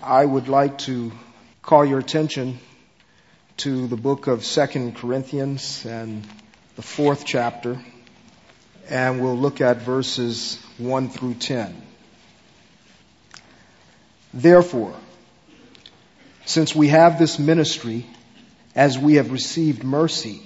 I would like to call your attention to the book of 2 Corinthians and the 4th chapter, and we'll look at verses 1 through 10. Therefore, since we have this ministry, as we have received mercy,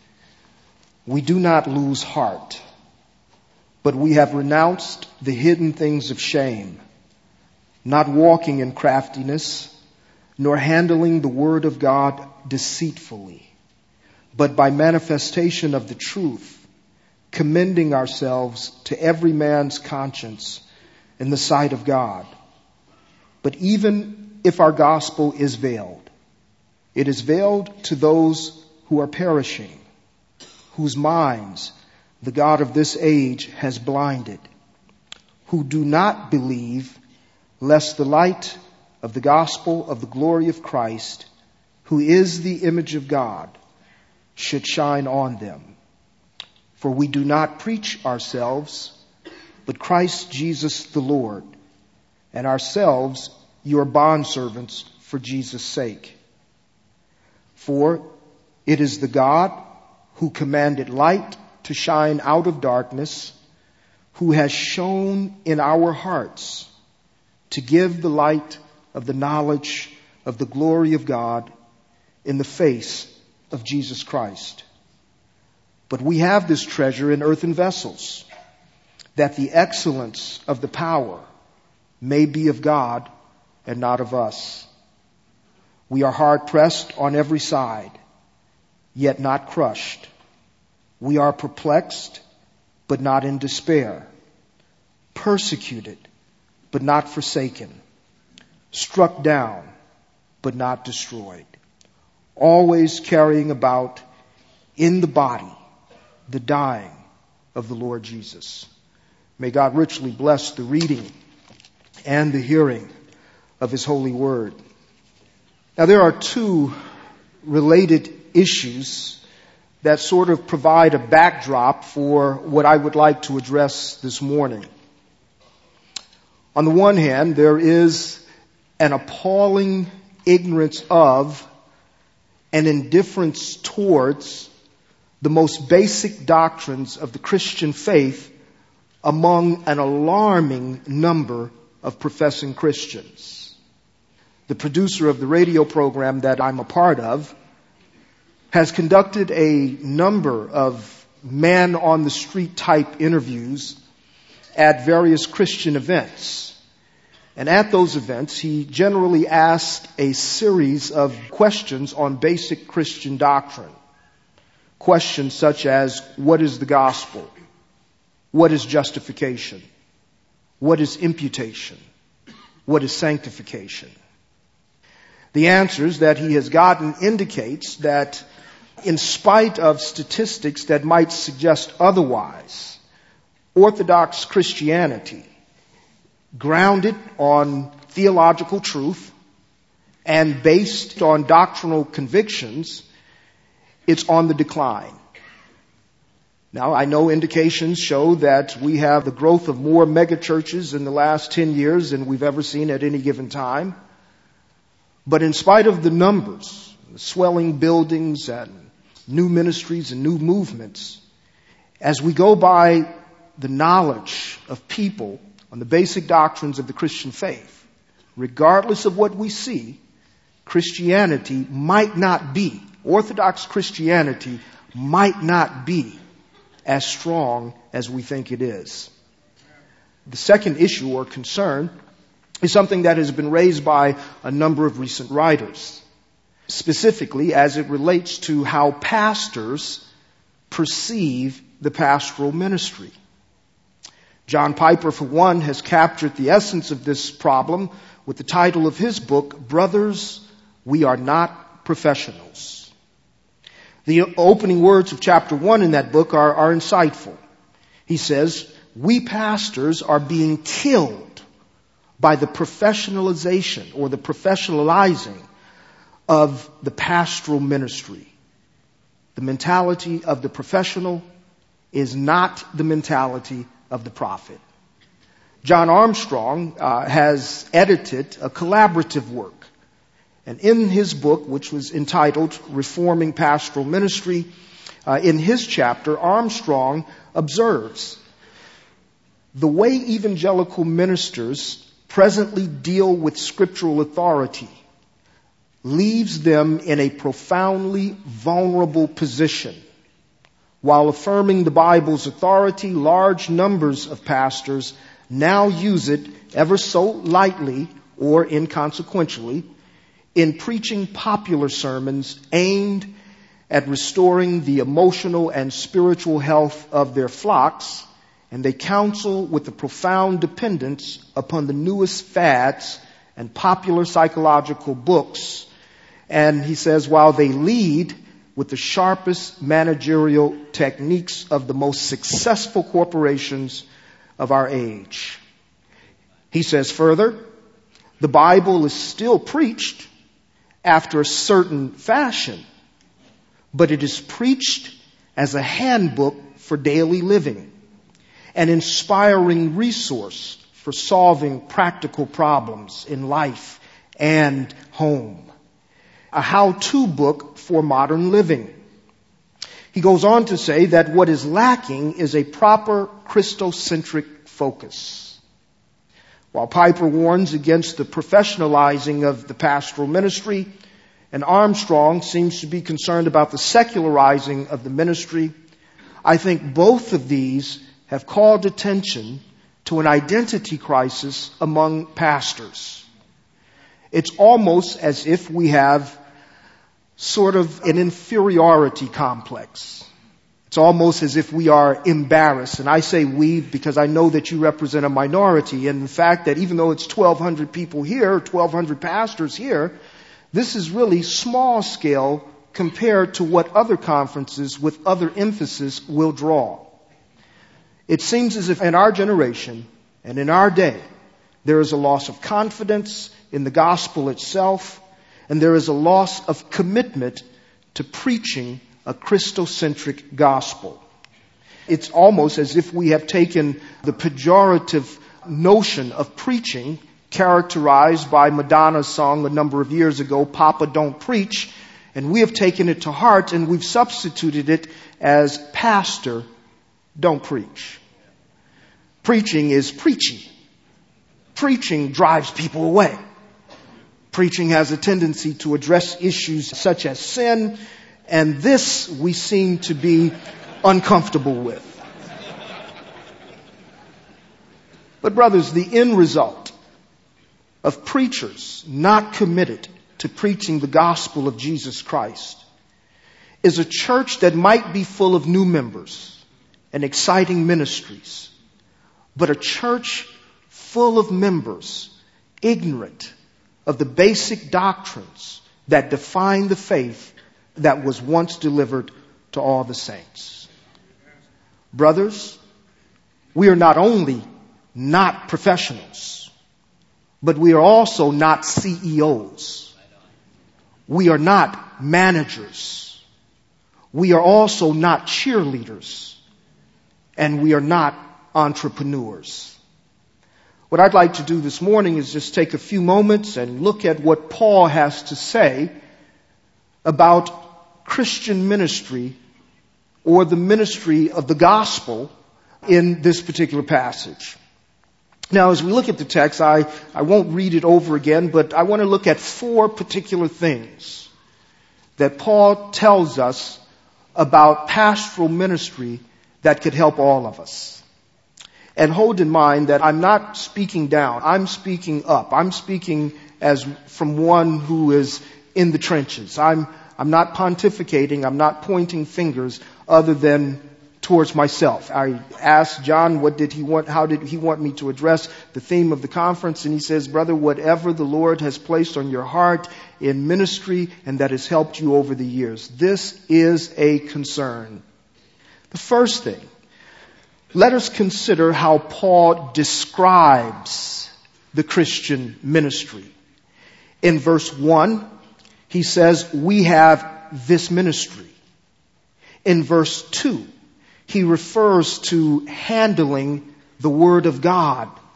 we do not lose heart, but we have renounced the hidden things of shame, not walking in craftiness, nor handling the word of God deceitfully, but by manifestation of the truth, commending ourselves to every man's conscience in the sight of God. But even if our gospel is veiled, it is veiled to those who are perishing, whose minds the God of this age has blinded, who do not believe, lest the light of the gospel of the glory of Christ, who is the image of God, should shine on them. For we do not preach ourselves, but Christ Jesus the Lord, and ourselves your bondservants for Jesus' sake. For it is the God who commanded light to shine out of darkness, who has shone in our hearts to give the light of the knowledge of the glory of God in the face of Jesus Christ. But we have this treasure in earthen vessels, that the excellence of the power may be of God and not of us. We are hard pressed on every side, yet not crushed. We are perplexed, but not in despair. Persecuted, but not forsaken. Struck down, but not destroyed. Always carrying about in the body the dying of the Lord Jesus. May God richly bless the reading and the hearing of His holy word. Now, there are two related issues that sort of provide a backdrop for what I would like to address this morning. On the one hand, there is an appalling ignorance of and indifference towards the most basic doctrines of the Christian faith among an alarming number of professing Christians. The producer of the radio program that I'm a part of has conducted a number of man-on-the-street type interviews at various Christian events. And at those events, he generally asked a series of questions on basic Christian doctrine. Questions such as, what is the gospel? What is justification? What is imputation? What is sanctification? The answers that he has gotten indicates that in spite of statistics that might suggest otherwise, Orthodox Christianity, grounded on theological truth and based on doctrinal convictions, it's on the decline. Now, I know indications show that we have the growth of more megachurches in the last 10 years than we've ever seen at any given time. But in spite of the numbers, the swelling buildings and new ministries and new movements, as we go by the knowledge of people on the basic doctrines of the Christian faith, regardless of what we see, Christianity might not be, Orthodox Christianity might not be as strong as we think it is. The second issue or concern is something that has been raised by a number of recent writers, specifically as it relates to how pastors perceive the pastoral ministry. John Piper, for one, has captured the essence of this problem with the title of his book, Brothers, We Are Not Professionals. The opening words of chapter 1 in that book are insightful. He says, we pastors are being killed by the professionalization or the professionalizing of the pastoral ministry. The mentality of the professional is not the mentality of the prophet. John Armstrong has edited a collaborative work. And in his book, which was entitled Reforming Pastoral Ministry, in his chapter, Armstrong observes, the way evangelical ministers presently deal with scriptural authority leaves them in a profoundly vulnerable position. While affirming the Bible's authority, large numbers of pastors now use it ever so lightly or inconsequentially in preaching popular sermons aimed at restoring the emotional and spiritual health of their flocks, and they counsel with a profound dependence upon the newest fads and popular psychological books. And he says, while they lead with the sharpest managerial techniques of the most successful corporations of our age. He says further, the Bible is still preached after a certain fashion, but it is preached as a handbook for daily living, an inspiring resource for solving practical problems in life and home, a how-to book for modern living. He goes on to say that what is lacking is a proper Christocentric focus. While Piper warns against the professionalizing of the pastoral ministry, and Armstrong seems to be concerned about the secularizing of the ministry, I think both of these have called attention to an identity crisis among pastors. It's almost as if we have sort of an inferiority complex. It's almost as if we are embarrassed. And I say we because I know that you represent a minority. And the fact that even though it's 1,200 people here, 1,200 pastors here, this is really small scale compared to what other conferences with other emphasis will draw. It seems as if in our generation and in our day, there is a loss of confidence in the gospel itself, and there is a loss of commitment to preaching a Christocentric gospel. It's almost as if we have taken the pejorative notion of preaching, characterized by Madonna's song a number of years ago, Papa Don't Preach, and we have taken it to heart and we've substituted it as Pastor Don't Preach. Preaching is preachy. Preaching drives people away. Preaching has a tendency to address issues such as sin, and this we seem to be uncomfortable with. But brothers, the end result of preachers not committed to preaching the gospel of Jesus Christ is a church that might be full of new members and exciting ministries, but a church full of members ignorant of the basic doctrines that define the faith that was once delivered to all the saints. Brothers, we are not only not professionals, but we are also not CEOs. We are not managers. We are also not cheerleaders. And we are not entrepreneurs. What I'd like to do this morning is just take a few moments and look at what Paul has to say about Christian ministry or the ministry of the gospel in this particular passage. Now, as we look at the text, I won't read it over again, but I want to look at 4 particular things that Paul tells us about pastoral ministry that could help all of us. And hold in mind that I'm not speaking down. I'm speaking up. I'm speaking as from one who is in the trenches. I'm not pontificating. I'm not pointing fingers other than towards myself. I asked John, what did he want? How did he want me to address the theme of the conference? And he says, brother, whatever the Lord has placed on your heart in ministry and that has helped you over the years. This is a concern. The first thing, let us consider how Paul describes the Christian ministry. In verse 1, he says, we have this ministry. In verse 2, he refers to handling the Word of God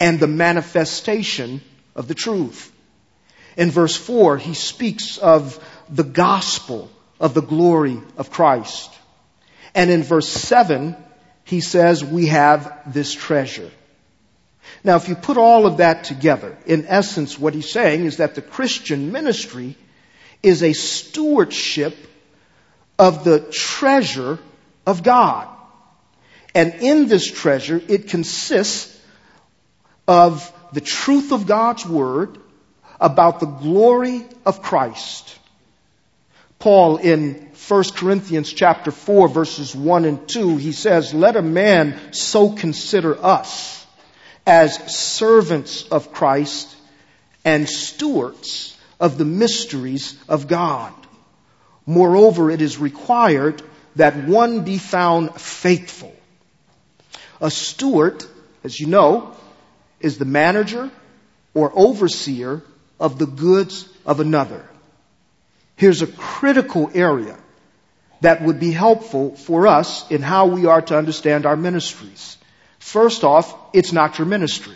and the manifestation of the truth. In verse 4, he speaks of the gospel of the glory of Christ. And in verse 7, he says we have this treasure. Now, if you put all of that together, in essence, what he's saying is that the Christian ministry is a stewardship of the treasure of God. And in this treasure, it consists of the truth of God's word about the glory of Christ. Paul in 1 Corinthians chapter 4 verses 1 and 2, he says, "Let a man so consider us as servants of Christ and stewards of the mysteries of God. Moreover, it is required that one be found faithful." A steward, as you know, is the manager or overseer of the goods of another. Here's a critical area that would be helpful for us in how we are to understand our ministries. First off, it's not your ministry.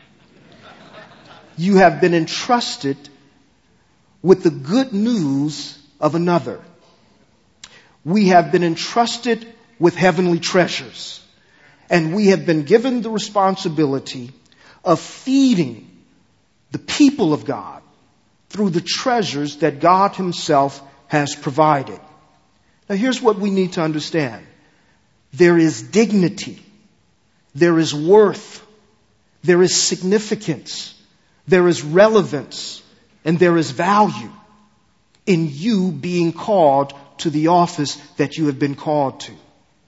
You have been entrusted with the good news of another. We have been entrusted with heavenly treasures, and we have been given the responsibility of feeding the people of God through the treasures that God Himself has provided. Now here's what we need to understand. There is dignity, there is worth, there is significance, there is relevance, and there is value in you being called to the office that you have been called to.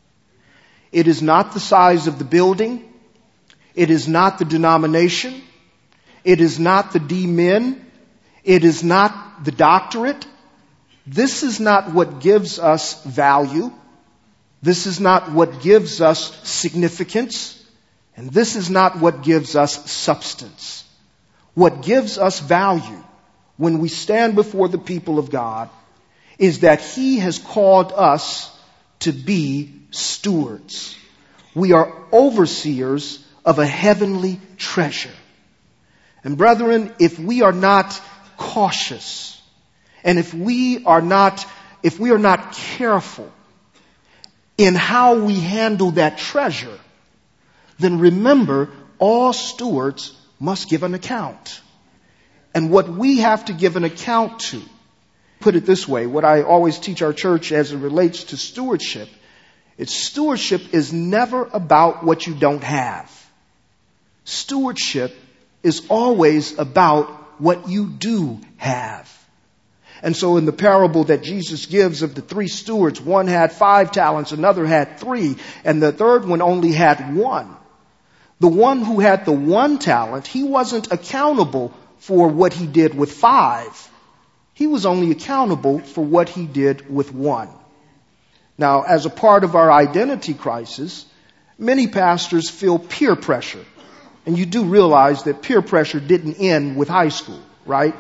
It is not the size of the building. It is not the denomination. It is not the D-men. It is not the doctorate. This is not what gives us value. This is not what gives us significance. And this is not what gives us substance. What gives us value when we stand before the people of God is that He has called us to be stewards. We are overseers of a heavenly treasure. And brethren, if we are not cautious, and if we are not careful in how we handle that treasure, then remember, all stewards must give an account. And what we have to give an account to, put it this way, what I always teach our church as it relates to stewardship, stewardship is never about what you don't have. Stewardship is always about what you do have. And so in the parable that Jesus gives of the 3 stewards, one had 5 talents, another had 3, and the third one only had 1. The one who had the 1 talent, he wasn't accountable for what he did with 5. He was only accountable for what he did with 1. Now, as a part of our identity crisis, many pastors feel peer pressure. And you do realize that peer pressure didn't end with high school, right?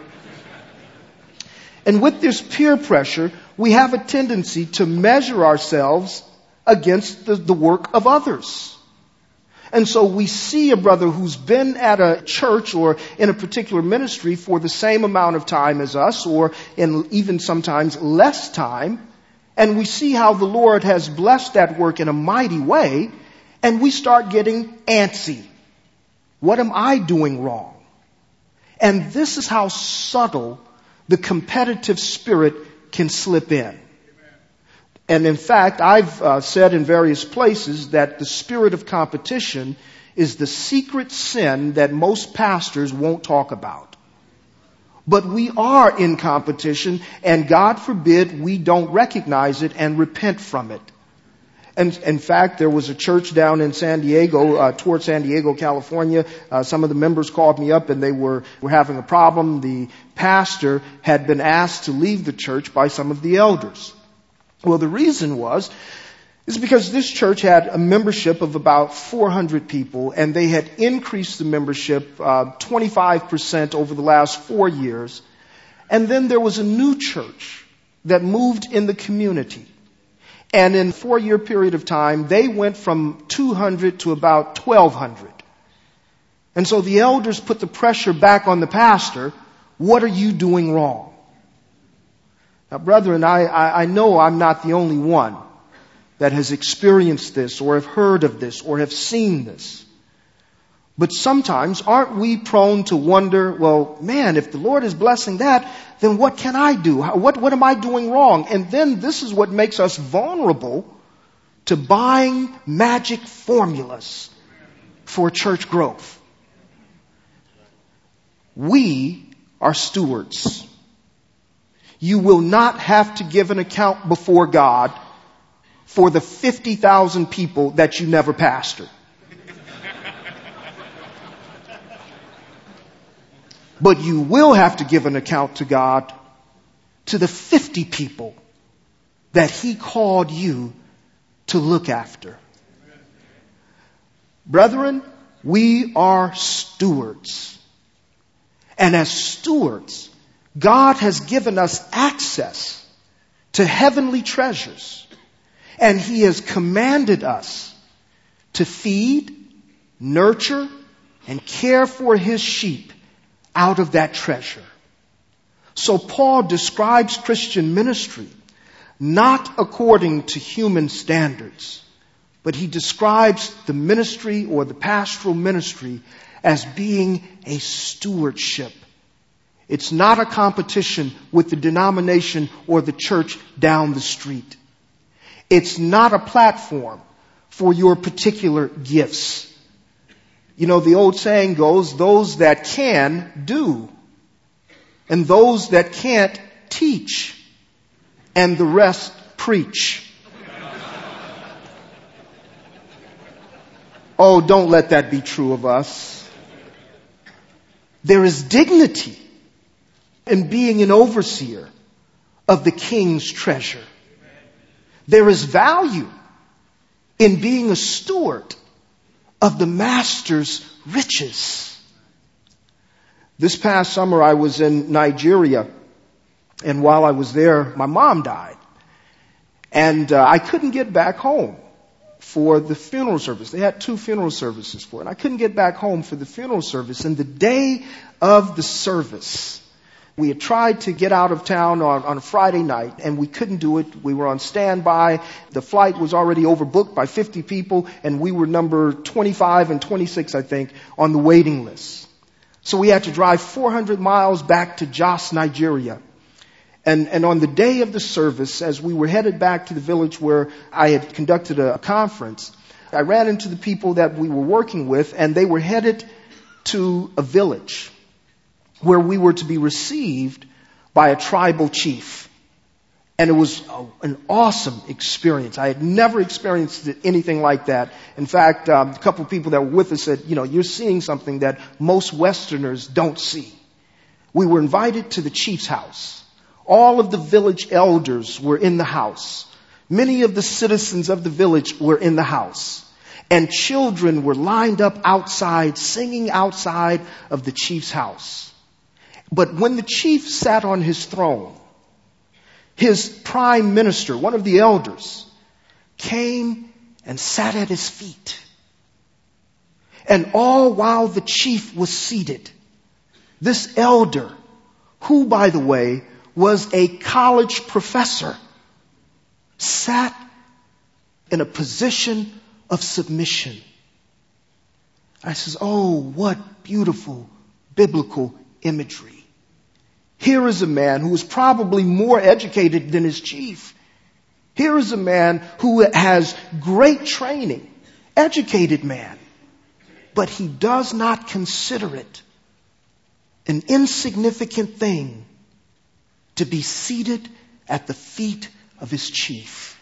And with this peer pressure, we have a tendency to measure ourselves against the work of others. And so we see a brother who's been at a church or in a particular ministry for the same amount of time as us, or in even sometimes less time, and we see how the Lord has blessed that work in a mighty way, and we start getting antsy. What am I doing wrong? And this is how subtle the competitive spirit can slip in. And in fact, I've said in various places that the spirit of competition is the secret sin that most pastors won't talk about. But we are in competition, and God forbid we don't recognize it and repent from it. And in fact, there was a church down in San Diego, toward San Diego, California. Some of the members called me up and they were having a problem. The pastor had been asked to leave the church by some of the elders. Well, the reason is because this church had a membership of about 400 people, and they had increased the membership 25% over the last 4 years. And then there was a new church that moved in the community. And in a 4-year period of time, they went from 200 to about 1,200. And so the elders put the pressure back on the pastor. What are you doing wrong? Now, brethren, I know I'm not the only one that has experienced this or have heard of this or have seen this. But sometimes aren't we prone to wonder, well, man, if the Lord is blessing that, then what can I do? What am I doing wrong? And then this is what makes us vulnerable to buying magic formulas for church growth. We are stewards. You will not have to give an account before God for the 50,000 people that you never pastored. But you will have to give an account to God to the 50 people that He called you to look after. Brethren, we are stewards. And as stewards, God has given us access to heavenly treasures. And He has commanded us to feed, nurture, and care for His sheep out of that treasure. So Paul describes Christian ministry not according to human standards, but he describes the ministry or the pastoral ministry as being a stewardship. It's not a competition with the denomination or the church down the street. It's not a platform for your particular gifts. You know, the old saying goes, those that can, do. And those that can't, teach. And the rest, preach. Oh, don't let that be true of us. There is dignity in being an overseer of the King's treasure. There is value in being a steward of the Master's riches. This past summer I was in Nigeria, and while I was there, my mom died. And I couldn't get back home for the funeral service. They had 2 funeral services for it. And I couldn't get back home for the funeral service. And the day of the service, we had tried to get out of town on a Friday night, and we couldn't do it. We were on standby. The flight was already overbooked by 50 people, and we were number 25 and 26, I think, on the waiting list. So we had to drive 400 miles back to Jos, Nigeria. And on the day of the service, as we were headed back to the village where I had conducted a conference, I ran into the people that we were working with, and they were headed to a village where we were to be received by a tribal chief. And it was an awesome experience. I had never experienced anything like that. In fact, a couple of people that were with us said, you know, you're seeing something that most Westerners don't see. We were invited to the chief's house. All of the village elders were in the house. Many of the citizens of the village were in the house. And children were lined up outside, singing outside of the chief's house. But when the chief sat on his throne, his prime minister, one of the elders, came and sat at his feet. And all while the chief was seated, this elder, who, by the way, was a college professor, sat in a position of submission. I says, oh, what beautiful biblical imagery. Here is a man who is probably more educated than his chief. Here is a man who has great training, educated man, but he does not consider it an insignificant thing to be seated at the feet of his chief.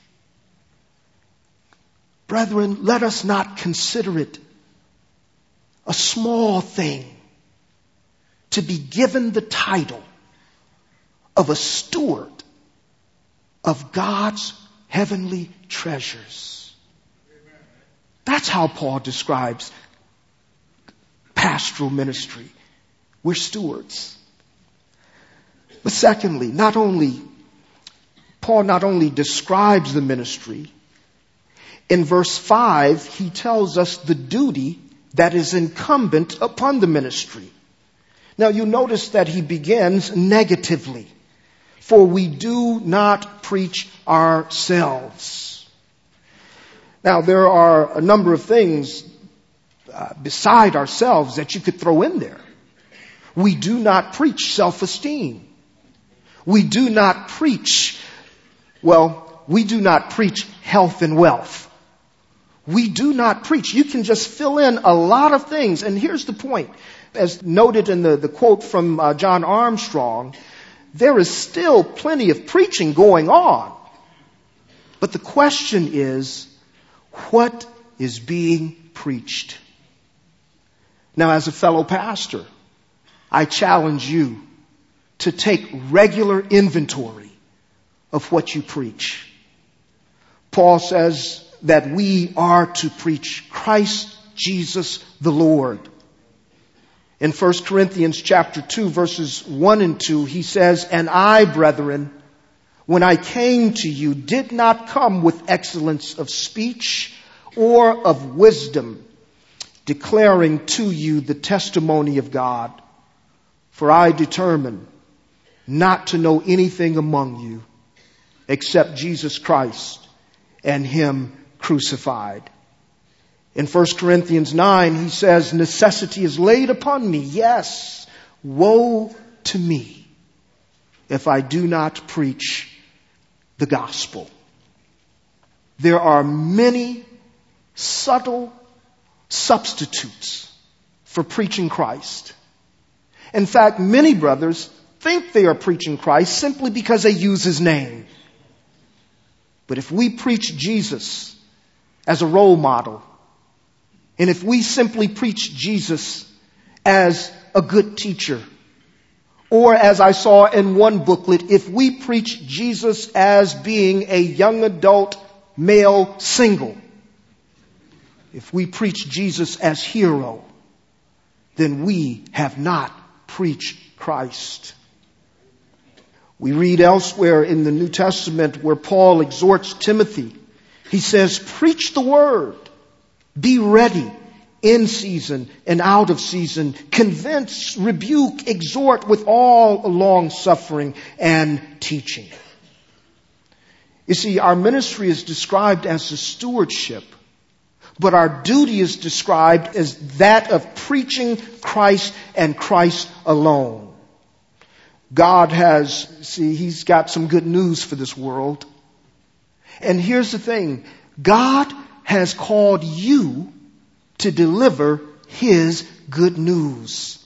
Brethren, let us not consider it a small thing to be given the title of a steward of God's heavenly treasures. That's how Paul describes pastoral ministry. We're stewards. But secondly, Paul not only describes the ministry, in verse 5, he tells us the duty that is incumbent upon the ministry. Now you notice that he begins negatively. For we do not preach ourselves. Now there are a number of things beside ourselves that you could throw in there. We do not preach self-esteem. We do not preach, we do not preach health and wealth. We do not preach. You can just fill in a lot of things. And here's the point. As noted in the quote from John Armstrong, there is still plenty of preaching going on. But the question is, what is being preached? Now, as a fellow pastor, I challenge you to take regular inventory of what you preach. Paul says that we are to preach Christ Jesus the Lord. In 1 Corinthians chapter 2, verses 1 and 2, he says, "And I, brethren, when I came to you, did not come with excellence of speech or of wisdom, declaring to you the testimony of God. For I determined not to know anything among you except Jesus Christ and Him crucified." In 1 Corinthians 9, he says, "Necessity is laid upon me. Yes, woe to me if I do not preach the gospel." There are many subtle substitutes for preaching Christ. In fact, many brothers think they are preaching Christ simply because they use His name. But if we preach Jesus as a role model, and if we simply preach Jesus as a good teacher, or as I saw in one booklet, if we preach Jesus as being a young adult male single, if we preach Jesus as hero, then we have not preached Christ. We read elsewhere in the New Testament where Paul exhorts Timothy. He says, "Preach the word. Be ready in season and out of season. Convince, rebuke, exhort with all long suffering and teaching." You see, our ministry is described as a stewardship, but our duty is described as that of preaching Christ and Christ alone. God He's got some good news for this world. And here's the thing. God has called you to deliver His good news.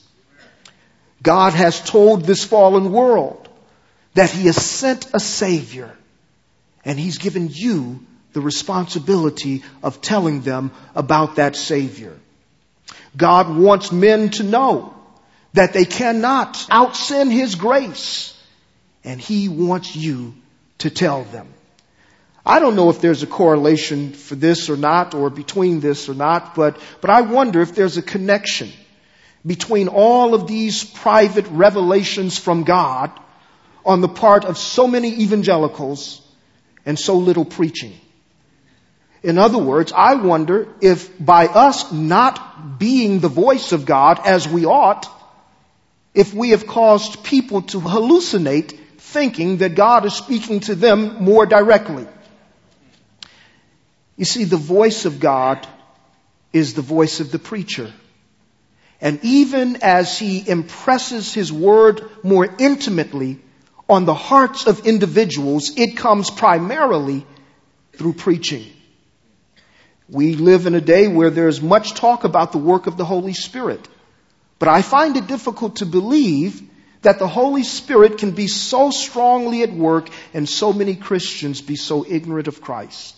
God has told this fallen world that He has sent a Savior, and He's given you the responsibility of telling them about that Savior. God wants men to know that they cannot out-sin His grace, and He wants you to tell them. I don't know if there's a correlation for this or not, or between this or not, but I wonder if there's a connection between all of these private revelations from God on the part of so many evangelicals and so little preaching. In other words, I wonder if by us not being the voice of God as we ought, if we have caused people to hallucinate thinking that God is speaking to them more directly. You see, the voice of God is the voice of the preacher. And even as He impresses His word more intimately on the hearts of individuals, it comes primarily through preaching. We live in a day where there's much talk about the work of the Holy Spirit. But I find it difficult to believe that the Holy Spirit can be so strongly at work and so many Christians be so ignorant of Christ.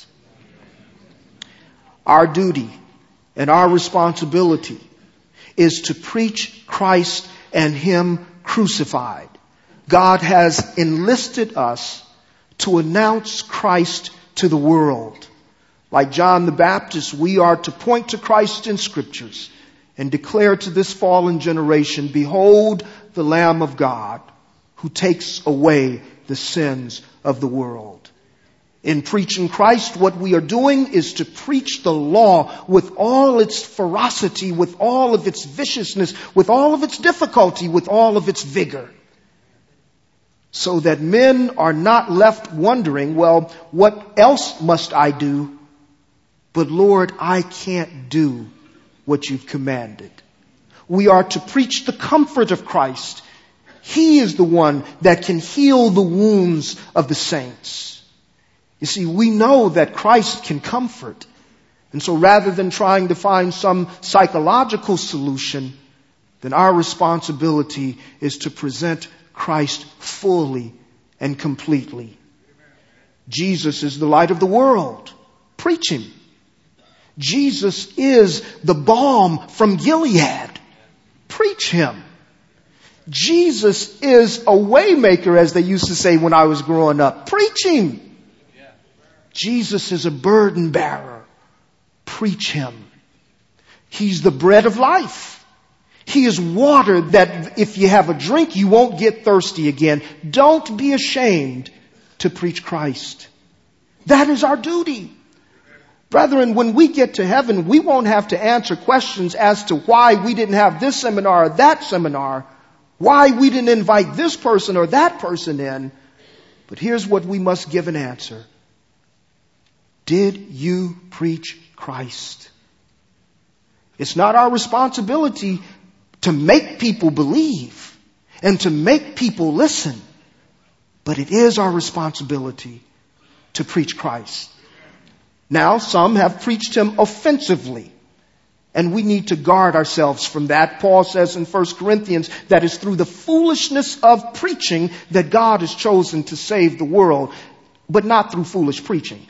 Our duty and our responsibility is to preach Christ and Him crucified. God has enlisted us to announce Christ to the world. Like John the Baptist, we are to point to Christ in Scriptures and declare to this fallen generation, "Behold the Lamb of God who takes away the sins of the world." In preaching Christ, what we are doing is to preach the law with all its ferocity, with all of its viciousness, with all of its difficulty, with all of its vigor. So that men are not left wondering, well, what else must I do? But Lord, I can't do what you've commanded. We are to preach the comfort of Christ. He is the one that can heal the wounds of the saints. You see, we know that Christ can comfort. And so rather than trying to find some psychological solution, then our responsibility is to present Christ fully and completely. Jesus is the light of the world. Preach him. Jesus is the balm from Gilead. Preach him. Jesus is a waymaker, as they used to say when I was growing up. Preach him. Jesus is a burden bearer. Preach him. He's the bread of life. He is water that if you have a drink, you won't get thirsty again. Don't be ashamed to preach Christ. That is our duty. Brethren, when we get to heaven, we won't have to answer questions as to why we didn't have this seminar or that seminar, why we didn't invite this person or that person in. But here's what we must give an answer. Did you preach Christ? It's not our responsibility to make people believe and to make people listen, but it is our responsibility to preach Christ. Now, some have preached him offensively, and we need to guard ourselves from that. Paul says in 1 Corinthians that it's through the foolishness of preaching that God has chosen to save the world, but not through foolish preaching.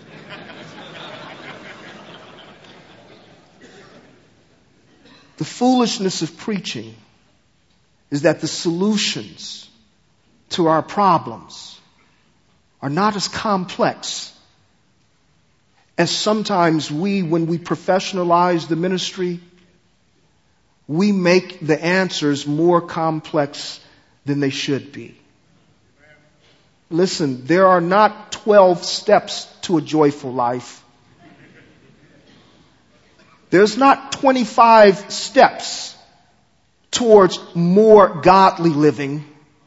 The foolishness of preaching is that the solutions to our problems are not as complex as sometimes when we professionalize the ministry, we make the answers more complex than they should be. Listen, there are not 12 steps to a joyful life. There's not 25 steps towards more godly living.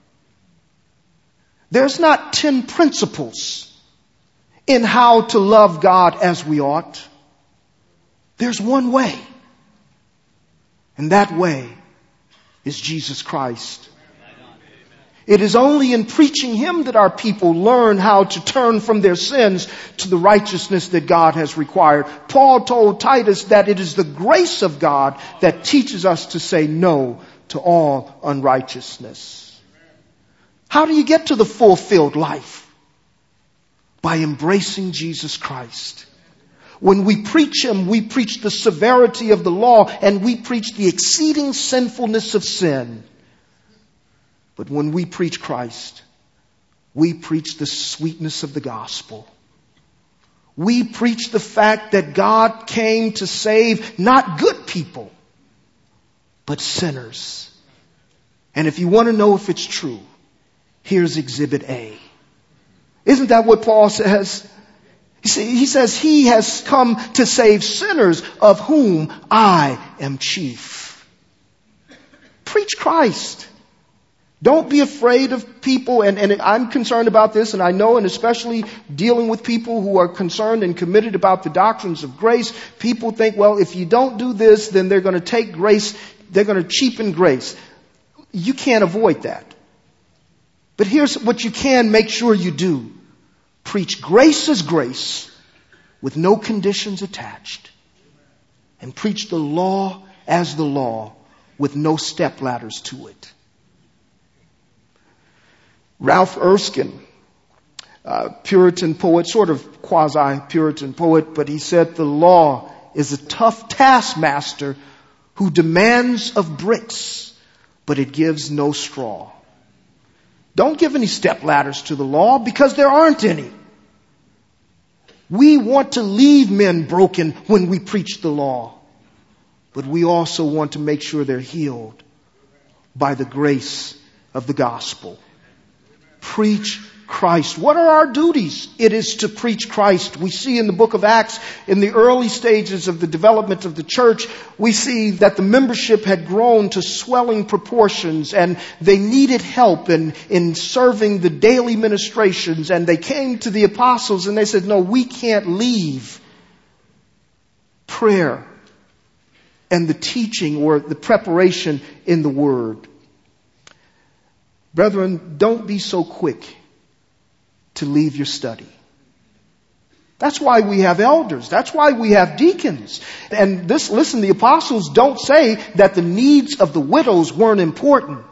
There's not 10 principles in how to love God as we ought. There's one way. And that way is Jesus Christ. It is only in preaching him that our people learn how to turn from their sins to the righteousness that God has required. Paul told Titus that it is the grace of God that teaches us to say no to all unrighteousness. How do you get to the fulfilled life? By embracing Jesus Christ. When we preach him, we preach the severity of the law and we preach the exceeding sinfulness of sin. But when we preach Christ, we preach the sweetness of the gospel. We preach the fact that God came to save not good people, but sinners. And if you want to know if it's true, here's Exhibit A. Isn't that what Paul says? He says he has come to save sinners, of whom I am chief. Preach Christ. Don't be afraid of people, and I'm concerned about this, and I know, and especially dealing with people who are concerned and committed about the doctrines of grace, people think, well, if you don't do this, then they're going to take grace, they're going to cheapen grace. You can't avoid that. But here's what you can make sure you do. Preach grace as grace, with no conditions attached. And preach the law as the law, with no stepladders to it. Ralph Erskine, Puritan poet, sort of quasi-Puritan poet, but he said the law is a tough taskmaster who demands of bricks, but it gives no straw. Don't give any stepladders to the law because there aren't any. We want to leave men broken when we preach the law, but we also want to make sure they're healed by the grace of the gospel. Preach Christ. What are our duties? It is to preach Christ. We see in the book of Acts, in the early stages of the development of the church, we see that the membership had grown to swelling proportions and they needed help in serving the daily ministrations. And they came to the apostles and they said, no, we can't leave prayer and the teaching or the preparation in the Word. Brethren, don't be so quick to leave your study. That's why we have elders. That's why we have deacons. And listen, the apostles don't say that the needs of the widows weren't important.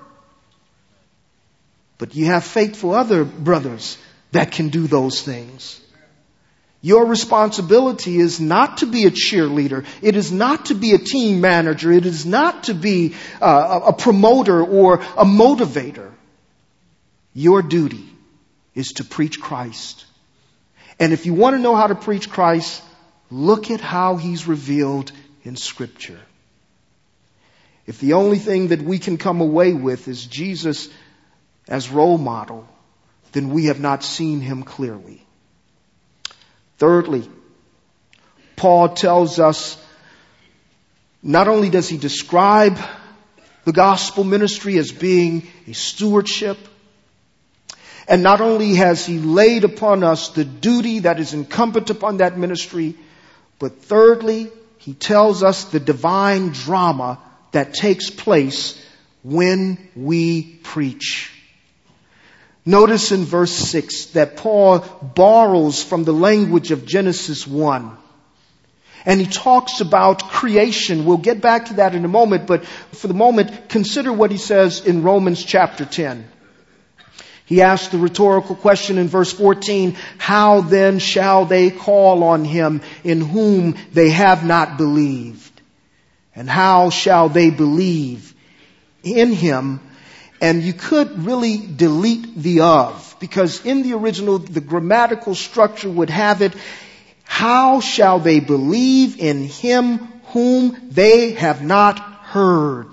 But you have faithful other brothers that can do those things. Your responsibility is not to be a cheerleader. It is not to be a team manager. It is not to be a promoter or a motivator. Your duty is to preach Christ. And if you want to know how to preach Christ, look at how He's revealed in Scripture. If the only thing that we can come away with is Jesus as role model, then we have not seen Him clearly. Thirdly, Paul tells us, not only does he describe the gospel ministry as being a stewardship, and not only has he laid upon us the duty that is incumbent upon that ministry, but thirdly, he tells us the divine drama that takes place when we preach. Notice in verse 6 that Paul borrows from the language of Genesis 1. And he talks about creation. We'll get back to that in a moment, but for the moment, consider what he says in Romans chapter 10. He asks the rhetorical question in verse 14, how then shall they call on him in whom they have not believed? And how shall they believe in him? And you could really delete the of, because in the original, the grammatical structure would have it, how shall they believe in him whom they have not heard?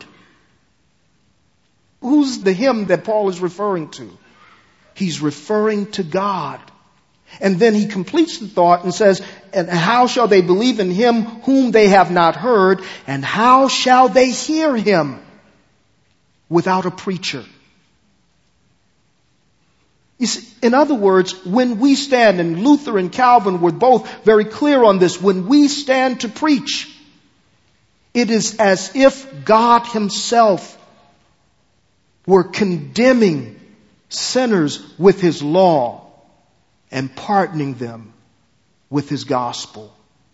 Who's the him that Paul is referring to? He's referring to God. And then he completes the thought and says, and how shall they believe in him whom they have not heard? And how shall they hear him without a preacher? You see, in other words, when we stand, and Luther and Calvin were both very clear on this, when we stand to preach, it is as if God Himself were condemning sinners with His law and pardoning them with His gospel.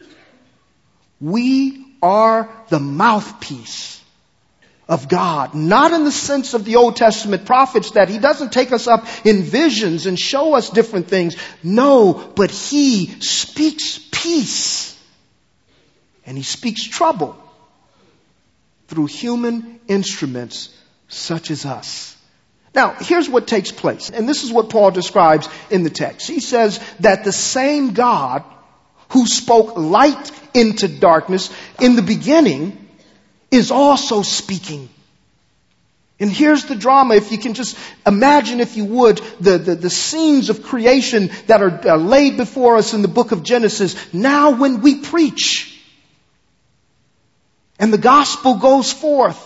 We are the mouthpiece of God, not in the sense of the Old Testament prophets that He doesn't take us up in visions and show us different things. No, but He speaks peace and He speaks trouble through human instruments such as us. Now, here's what takes place, and this is what Paul describes in the text. He says that the same God who spoke light into darkness in the beginning is also speaking. And here's the drama. If you can just imagine, if you would, the scenes of creation that are laid before us in the book of Genesis. Now when we preach and the gospel goes forth,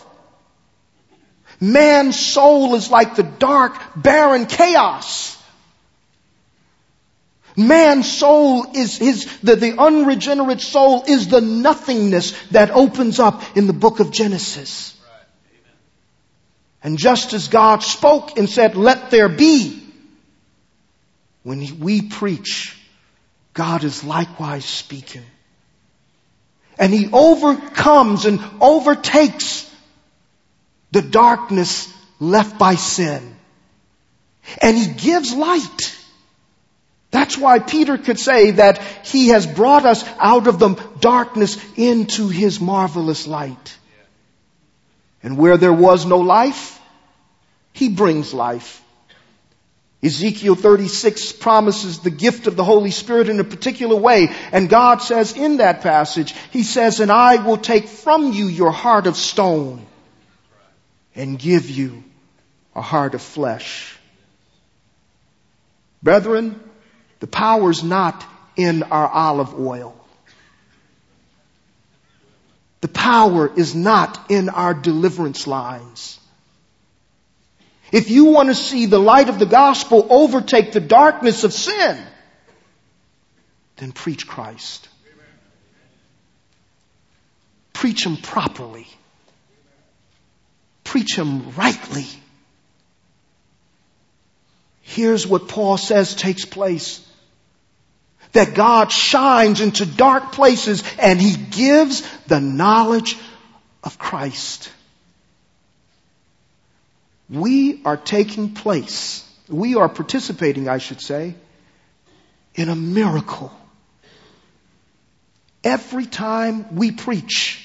man's soul is like the dark, barren chaos. Man's soul is the unregenerate soul is the nothingness that opens up in the book of Genesis. And just as God spoke and said, let there be, when we preach, God is likewise speaking. And He overcomes and overtakes the darkness left by sin. And He gives light. That's why Peter could say that He has brought us out of the darkness into His marvelous light. And where there was no life, He brings life. Ezekiel 36 promises the gift of the Holy Spirit in a particular way. And God says in that passage, He says, and I will take from you your heart of stone and give you a heart of flesh. Brethren, the power's not in our olive oil. The power is not in our deliverance lines. If you want to see the light of the gospel overtake the darkness of sin, then preach Christ. Preach Him properly. Preach Him rightly. Here's what Paul says takes place. That God shines into dark places and He gives the knowledge of Christ. We are participating, I should say, in a miracle. Every time we preach.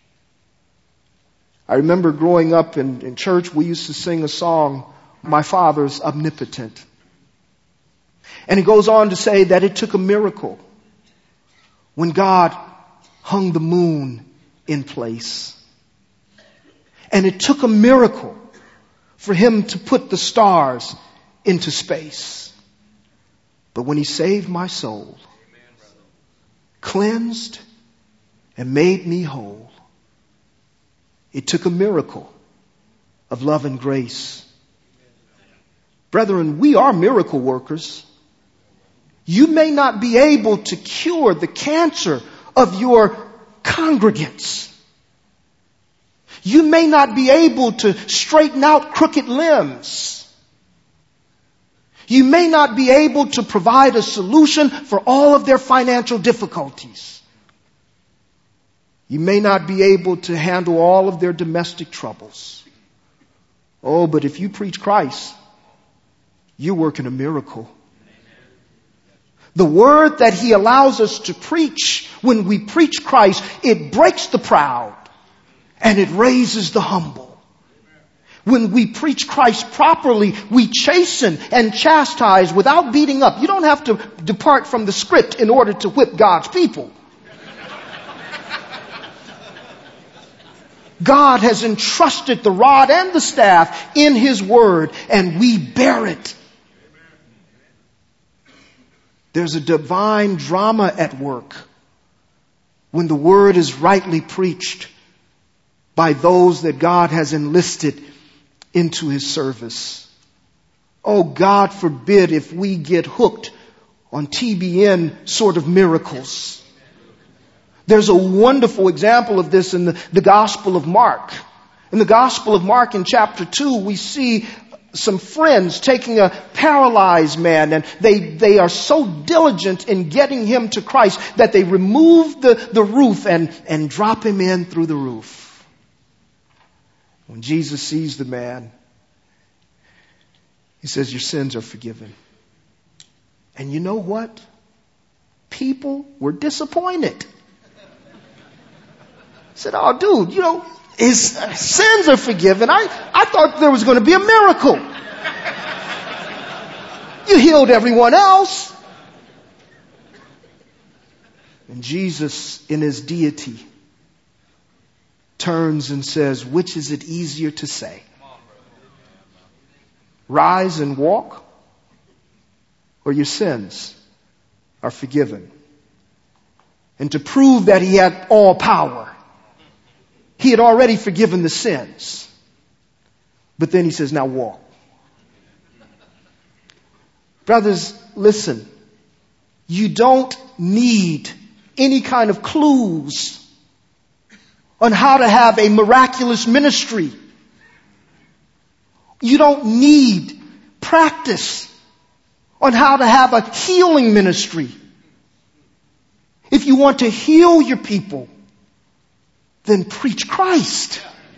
I remember growing up in church, we used to sing a song, My Father's Omnipotent. And it goes on to say that it took a miracle when God hung the moon in place. And it took a miracle for Him to put the stars into space. But when He saved my soul, cleansed and made me whole, it took a miracle of love and grace. Brethren, we are miracle workers. You may not be able to cure the cancer of your congregants. You may not be able to straighten out crooked limbs. You may not be able to provide a solution for all of their financial difficulties. You may not be able to handle all of their domestic troubles. Oh, but if you preach Christ, you're working a miracle. The word that He allows us to preach, when we preach Christ, it breaks the proud and it raises the humble. When we preach Christ properly, we chasten and chastise without beating up. You don't have to depart from the script in order to whip God's people. God has entrusted the rod and the staff in His word, and we bear it. There's a divine drama at work when the word is rightly preached by those that God has enlisted into His service. Oh, God forbid if we get hooked on TBN sort of miracles. There's a wonderful example of this in the Gospel of Mark. In the Gospel of Mark in chapter 2, we see some friends taking a paralyzed man, and they are so diligent in getting him to Christ that they remove the roof and drop him in through the roof. When Jesus sees the man, He says, your sins are forgiven. And you know what? People were disappointed. Said, oh dude, his sins are forgiven. I thought there was going to be a miracle. You healed everyone else. And Jesus, in His deity, turns and says, which is it easier to say? Rise and walk, or your sins are forgiven? And to prove that He had all power, He had already forgiven the sins. But then He says, now walk. Brothers, listen. You don't need any kind of clues on how to have a miraculous ministry. You don't need practice on how to have a healing ministry. If you want to heal your people, then preach Christ.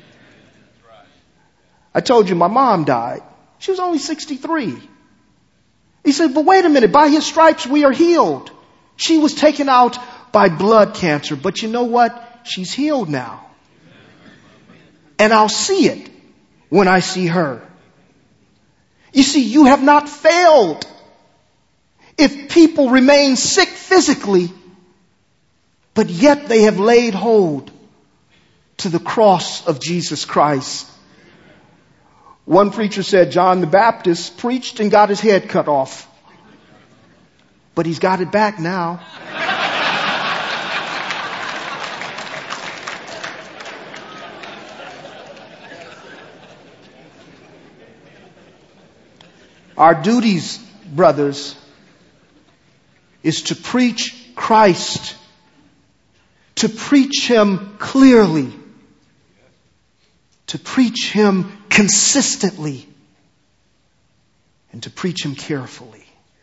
I told you my mom died. She was only 63. He said, but wait a minute, by His stripes we are healed. She was taken out by blood cancer, but you know what? She's healed now. And I'll see it when I see her. You see, you have not failed. If people remain sick physically, but yet they have laid hold to the cross of Jesus Christ. One preacher said John the Baptist preached and got his head cut off. but he's got it back now. Our duties, brothers, is to preach Christ, to preach Him clearly, to preach Him consistently, and to preach Him carefully.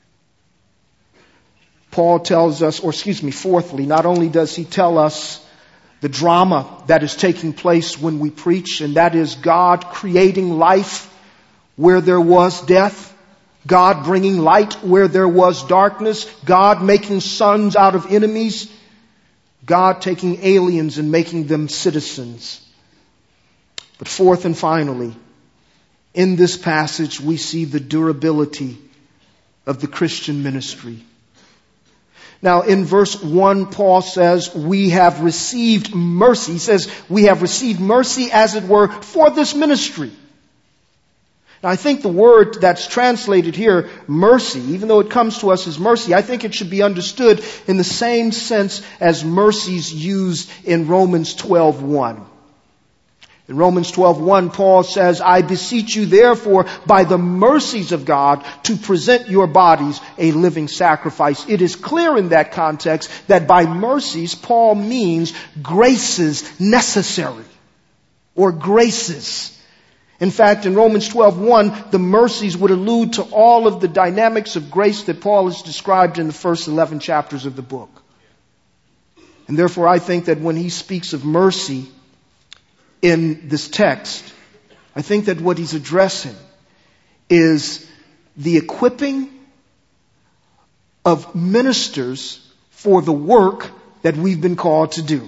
Paul tells us, fourthly, not only does he tell us the drama that is taking place when we preach, and that is God creating life where there was death, God bringing light where there was darkness, God making sons out of enemies, God taking aliens and making them citizens. But fourth and finally, in this passage we see the durability of the Christian ministry. Now in verse 1, Paul says, we have received mercy. He says, we have received mercy, as it were, for this ministry. Now, I think the word that's translated here, mercy, even though it comes to us as mercy, I think it should be understood in the same sense as mercies used in Romans 12:1. In Romans 12:1, Paul says, I beseech you therefore by the mercies of God to present your bodies a living sacrifice. It is clear in that context that by mercies, Paul means graces necessary, or graces. In fact, in Romans 12:1, the mercies would allude to all of the dynamics of grace that Paul has described in the first 11 chapters of the book. And therefore, I think that when he speaks of mercy in this text, I think that what he's addressing is the equipping of ministers for the work that we've been called to do.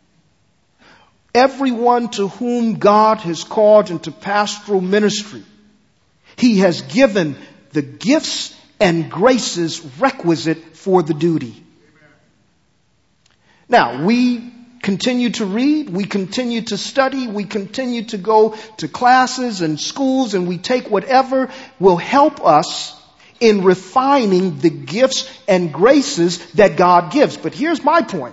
Everyone to whom God has called into pastoral ministry, He has given the gifts and graces requisite for the duty. Now, we continue to read, we continue to study, we continue to go to classes and schools, and we take whatever will help us in refining the gifts and graces that God gives. But here's my point.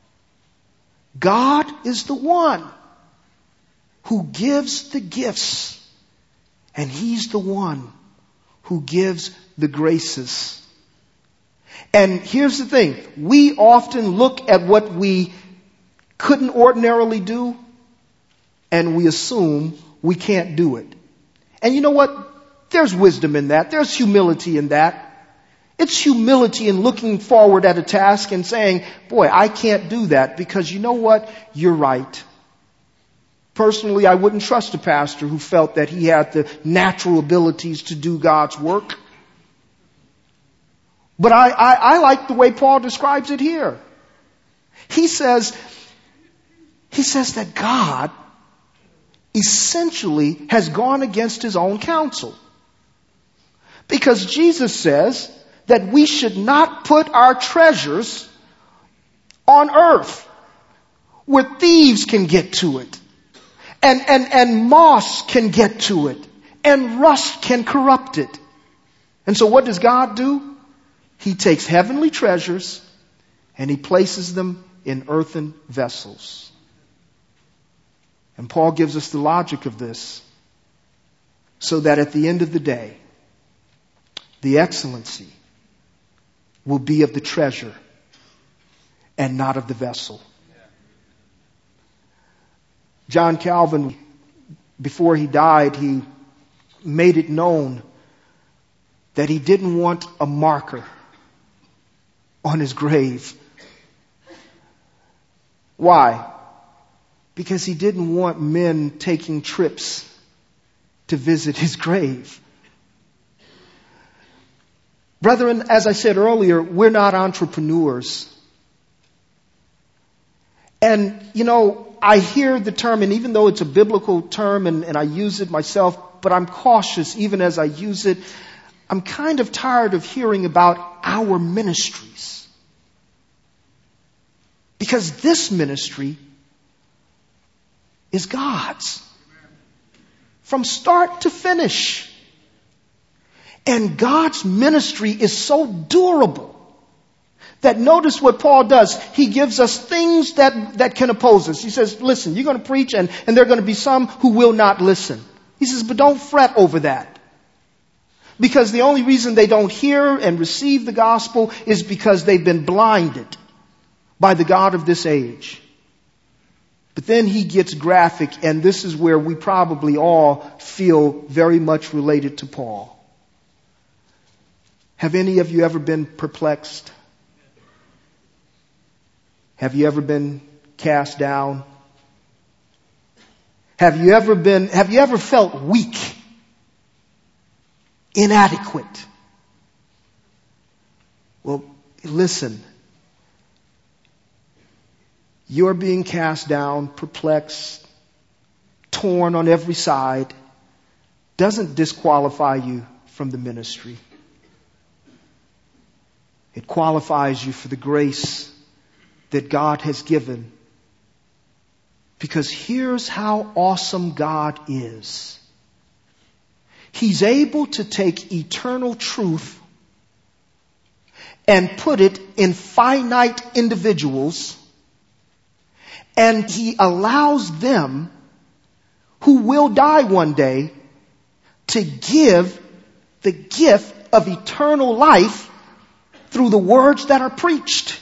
God is the one who gives the gifts, and He's the one who gives the graces. And here's the thing. We often look at what we couldn't ordinarily do, and we assume we can't do it. And you know what? There's wisdom in that. There's humility in that. It's humility in looking forward at a task and saying, boy, I can't do that, because you know what? You're right. Personally, I wouldn't trust a pastor who felt that he had the natural abilities to do God's work. But I like the way Paul describes it here. He says that God essentially has gone against His own counsel. Because Jesus says that we should not put our treasures on earth where thieves can get to it and moss can get to it and rust can corrupt it. And so what does God do? He takes heavenly treasures and He places them in earthen vessels. And Paul gives us the logic of this so that at the end of the day, the excellency will be of the treasure and not of the vessel. John Calvin, before he died, he made it known that he didn't want a marker on his grave. Why? Because he didn't want men taking trips to visit his grave. Brethren, as I said earlier, we're not entrepreneurs. And, you know, I hear the term, and even though it's a biblical term and I use it myself, but I'm cautious even as I use it. I'm kind of tired of hearing about our ministries. Because this ministry is God's. From start to finish. And God's ministry is so durable That notice what Paul does. He gives us things that can oppose us. He says, listen, you're going to preach and there are going to be some who will not listen. He says, but don't fret over that. Because the only reason they don't hear and receive the gospel is because they've been blinded by the God of this age. But then he gets graphic, and this is where we probably all feel very much related to Paul. Have any of you ever been perplexed? Have you ever been cast down? Have you ever felt weak? Inadequate? Well, listen. You're being cast down, perplexed, torn on every side, doesn't disqualify you from the ministry. It qualifies you for the grace that God has given. Because here's how awesome God is. He's able to take eternal truth and put it in finite individuals, and He allows them who will die one day to give the gift of eternal life through the words that are preached.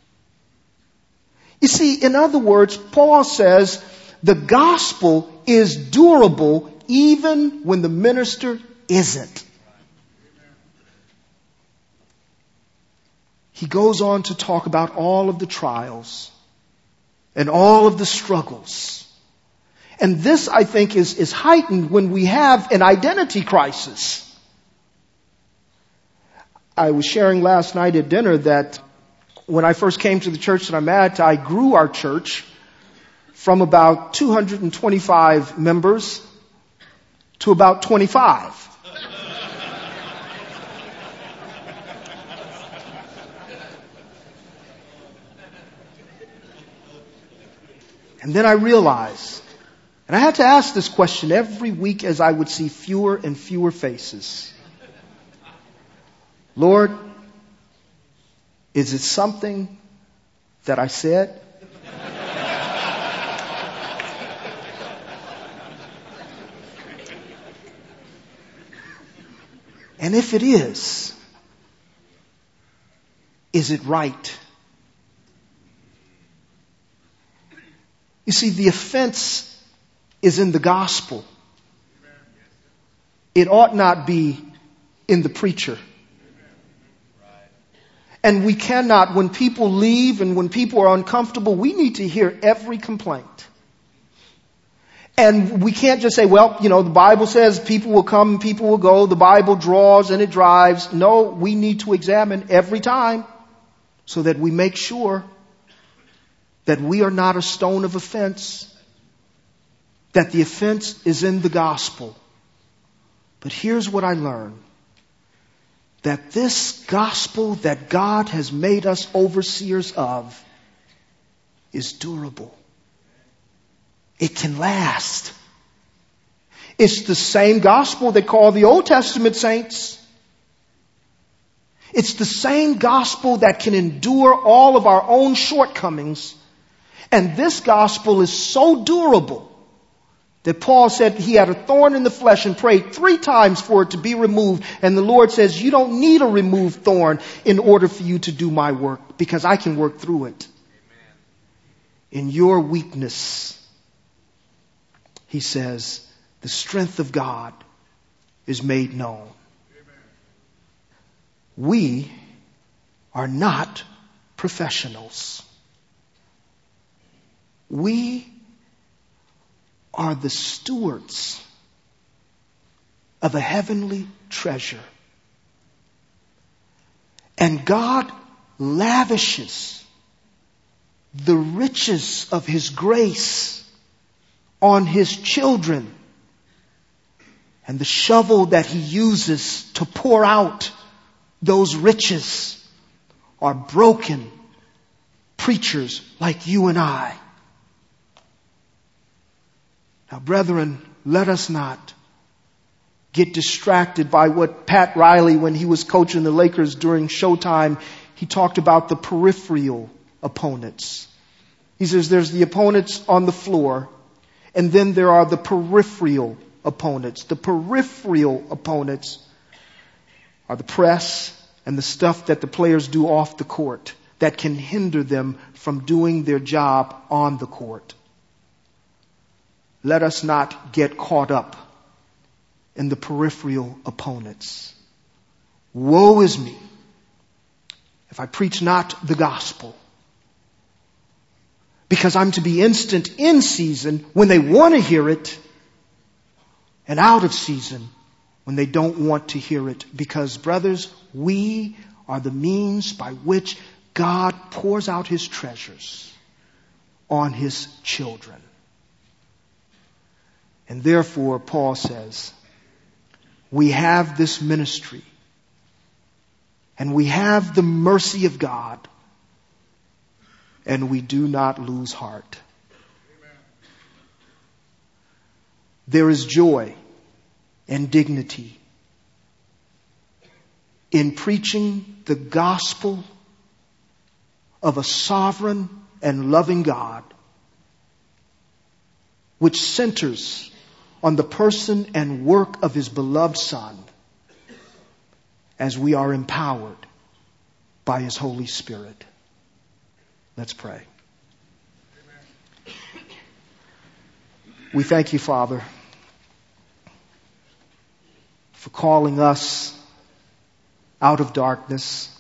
You see, in other words, Paul says the gospel is durable even when the minister isn't. He goes on to talk about all of the trials and all of the struggles. And this, I think, is heightened when we have an identity crisis. I was sharing last night at dinner that when I first came to the church that I'm at, I grew our church from about 225 members to about 25. And then I realized, and I had to ask this question every week as I would see fewer and fewer faces. Lord, is it something that I said? And if it is it right? You see, the offense is in the gospel. It ought not be in the preacher. And we cannot, when people leave and when people are uncomfortable, we need to hear every complaint. And we can't just say, well, the Bible says people will come and people will go. The Bible draws and it drives. No, we need to examine every time so that we make sure that we are not a stone of offense, that the offense is in the gospel. But here's what I learned. That this gospel that God has made us overseers of is durable. It can last. It's the same gospel that called the Old Testament saints. It's the same gospel that can endure all of our own shortcomings. And this gospel is so durable that Paul said he had a thorn in the flesh and prayed 3 times for it to be removed. And the Lord says, you don't need a removed thorn in order for you to do my work, because I can work through it. Amen. In your weakness, he says, the strength of God is made known. Amen. We are not professionals. We are the stewards of a heavenly treasure. And God lavishes the riches of His grace on His children. And the shovel that He uses to pour out those riches are broken preachers like you and I. Now, brethren, let us not get distracted by what Pat Riley, when he was coaching the Lakers during Showtime, he talked about the peripheral opponents. He says there's the opponents on the floor, and then there are the peripheral opponents. The peripheral opponents are the press and the stuff that the players do off the court that can hinder them from doing their job on the court. Let us not get caught up in the peripheral opponents. Woe is me if I preach not the gospel, because I'm to be instant in season when they want to hear it, and out of season when they don't want to hear it. Because, brothers, we are the means by which God pours out his treasures on his children. And therefore, Paul says, we have this ministry, and we have the mercy of God, and we do not lose heart. Amen. There is joy and dignity in preaching the gospel of a sovereign and loving God, which centers on the person and work of his beloved Son, as we are empowered by his Holy Spirit. Let's pray. Amen. We thank you, Father, for calling us out of darkness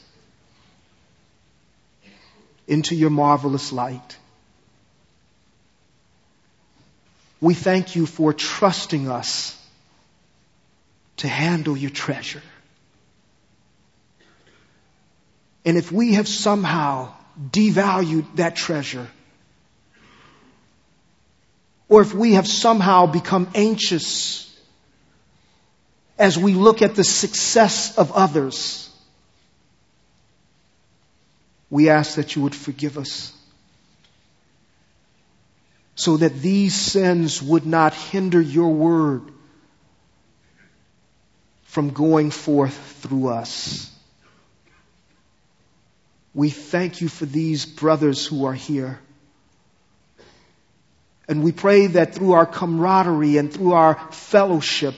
into your marvelous light. We thank you for trusting us to handle your treasure. And if we have somehow devalued that treasure, or if we have somehow become anxious as we look at the success of others, we ask that you would forgive us, so that these sins would not hinder your word from going forth through us. We thank you for these brothers who are here. And we pray that through our camaraderie and through our fellowship,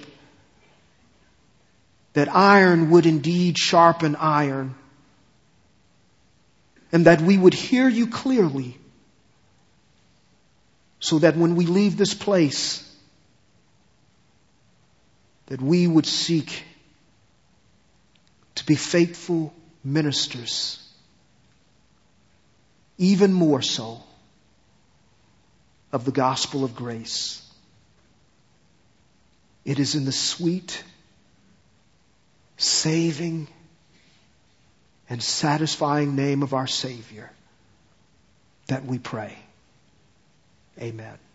that iron would indeed sharpen iron, and that we would hear you clearly, so that when we leave this place, that we would seek to be faithful ministers, even more so, of the gospel of grace. It is in the sweet, saving, and satisfying name of our Savior that we pray. Amen.